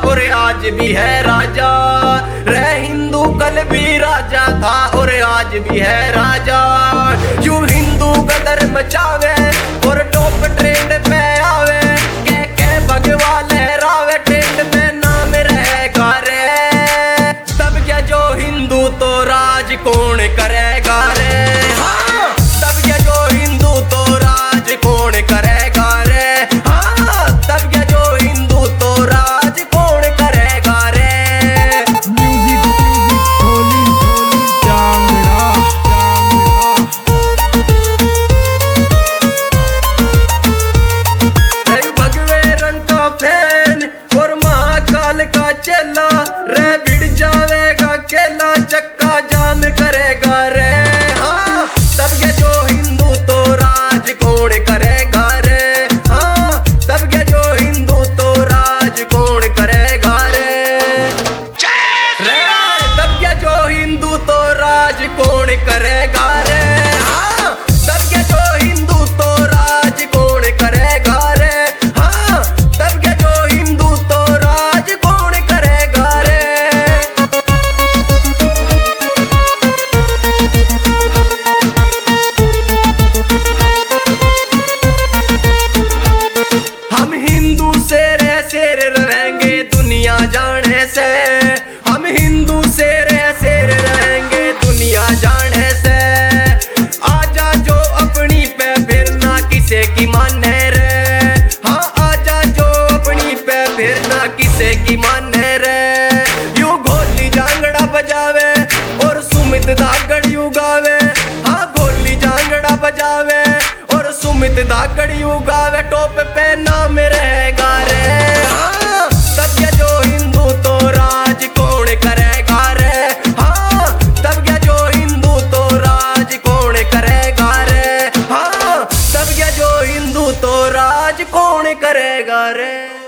और आज भी है राजा। रे हिंदू कल भी राजा था और आज भी है राजा। यूं हिंदू गदर मचावे और टॉप ट्रेंड पे आवे, के भगवा लहरावे, ट्रेंड पे नाम रहेगा रे। तब क्या जो हिंदू तो राज कौन करेगा रे। हाँ, तब क्या जो हिंदू तो राज कौन करेगा रे। हाँ, तब क्या जो हिंदू तो राज कौन करेगा रे। म्यूजिक होली जांगड़ा भगवे रंग का फैन और महाकाल का चेला रे, भिड़ जावेगा केला, चक्का जाम करेगा रे। हाँ, तब क्या जो हिंदू तो राज कौन करेगा रे। हाँ, तब क्या जो हिंदू तो राज कौन करेगा रे। तब क्या जो हिंदू तो राज कौन करेगा रे। हाँ, तब क्या जो हिंदू तो राज कौन करेगा रे। हाँ, तब क्या जो हिंदू तो राज कौन करेगा रे। हम हिंदू शेर रहेंगे दुनिया जाने से। हम हिंदू शेर रहेंगे दुनिया जाने से। आजा जो अपनी पे फिर ना किसे की माने रे। हाँ, आजा जो अपनी पे फिर ना किसे की माने रे। यूं घोली जांगड़ा बजावे और सुमित धागड़ यूं गावे। हाँ, घोली जांगड़ा बजावे और सुमित धागड़ यूं गावे, टॉप पे नाम रहेगा रे। हाँ, तब क्या जो हिंदू तो राज कौन करेगा रे। हाँ, तब क्या जो हिंदू तो राज कौन करेगा रे। हाँ, तब क्या जो हिंदू तो राज कौन करेगा रे।